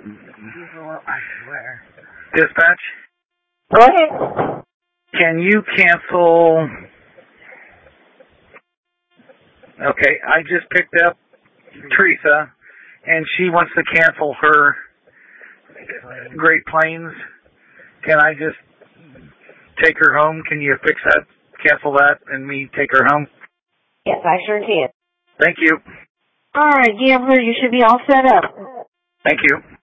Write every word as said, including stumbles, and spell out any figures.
I swear. Dispatch? Go ahead. Can you cancel... Okay, I just picked up Teresa, and she wants to cancel her Great Plains. Can I just take her home? Can you fix that, cancel that, and me take her home? Yes, I sure can. Thank you. All right, Gambler, you should be all set up. Thank you.